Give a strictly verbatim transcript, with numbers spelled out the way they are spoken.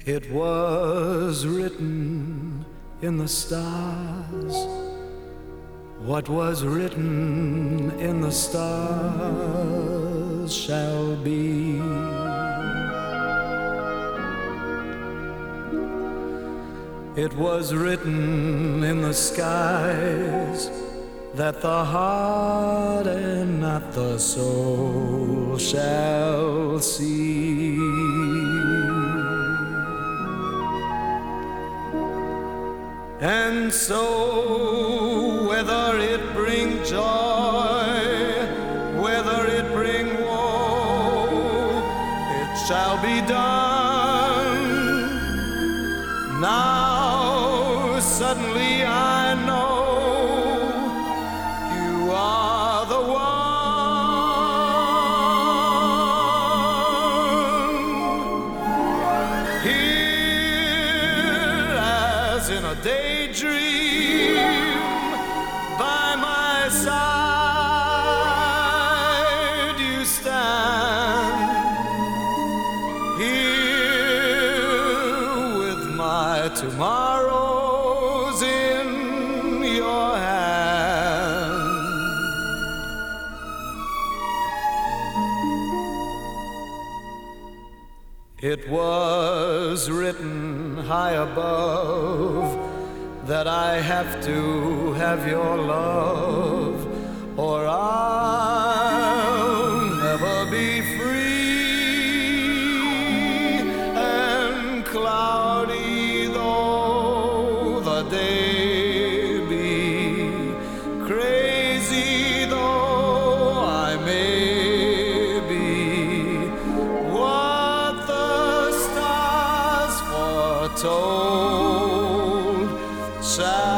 It was written in the stars. What was written in the stars shall be. It was written in the skies that the heart and not the soul shall see. And so, whether it bring joy, whether it bring woe, it shall be done. Now, suddenly I know you are the one. Here, as in a daydream, by my side you stand. Here with my tomorrows in your hand. It was written high above that I have to have your love, or I'll never be free. And cloudy though the day be, crazy though I may be, what the stars foretold shall